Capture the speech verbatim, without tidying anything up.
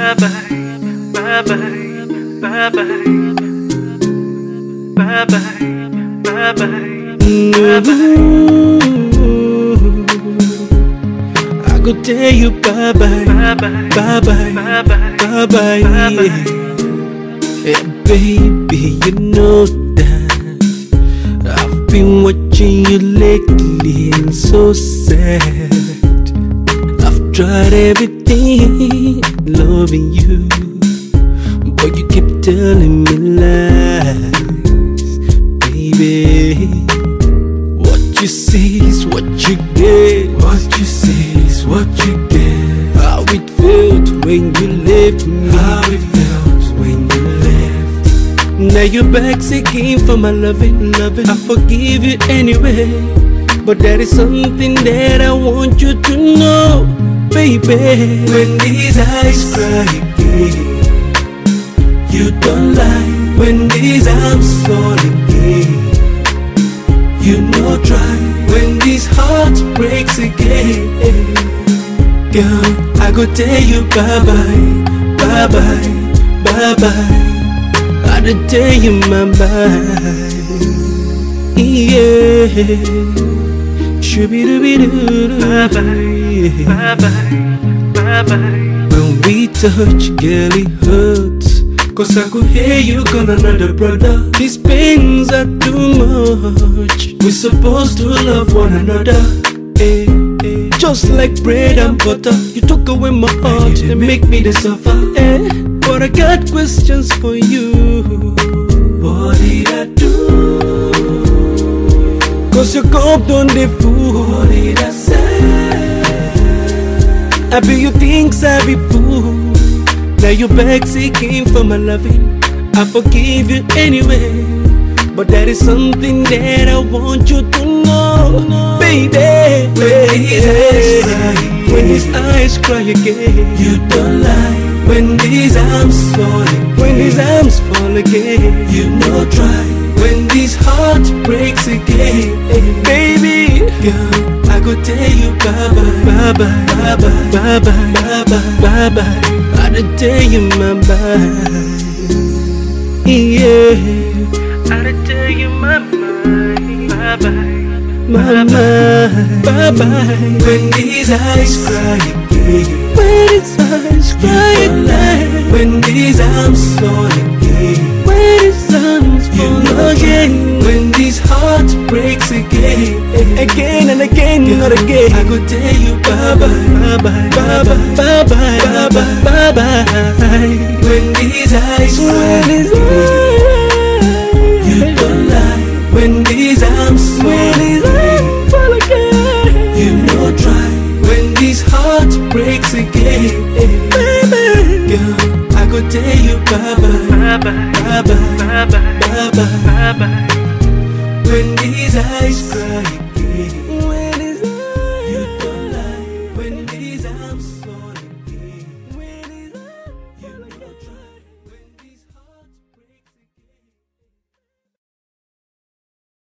bye bye, bye bye, bye bye, bye bye, bye bye, bye bye. I go tell you bye bye, bye bye, bye bye, bye bye, bye bye. Hey baby, you know that I've been watching you lately and so sad. I've tried everything, loving you, but you keep telling me lies, baby. What you see is what you get. What you see is what you get. How it felt when you left me. How it felt when you left. Now you're back seeking for my loving, loving. I forgive you anyway, but there is something that I want you to know, baby. When these eyes cry again, you don't lie. When these arms fall again, you know try. When this heart breaks again, girl, I go tell you bye bye, bye bye, bye bye. I go tell you my bye, yeah. Shoo-be-doo-be-doo-doo. Bye bye, bye bye, bye bye. When we touch, girl, it hurts, 'cause I could hear you call another brother. These pains are too much. We're supposed to love one another, eh, eh. Just like bread and butter. You took away my heart and make me the suffer, eh. But I got questions for you. What did I do? 'Cause your cup done the fool. What did I say? I be you things I be fool. Now you back seeking for my loving. I forgive you anyway, but there is something that I want you to know, baby. When these eyes cry, when these eyes cry again, you don't lie. When these arms fall, when these arms fall again, you know try. When this heart breaks again, baby, girl, I go tell you bye bye, bye bye, bye bye, bye bye, bye bye, bye bye. I go tell you my bye, yeah. I go tell you my bye, bye bye, my mind, bye bye. When these eyes cry again, when these eyes cry again, when these arms fall again, when these arms fall again, when this heart breaks again, again and again, girl, not again. I go tell you bye bye, bye bye, bye bye, bye bye, bye bye. When these eyes cry again, you don't lie. When these arms fall again, you know try. When this heart breaks again, baby, girl, I go tell you bye bye, bye bye, bye bye, bye bye, bye bye. When these eyes cry.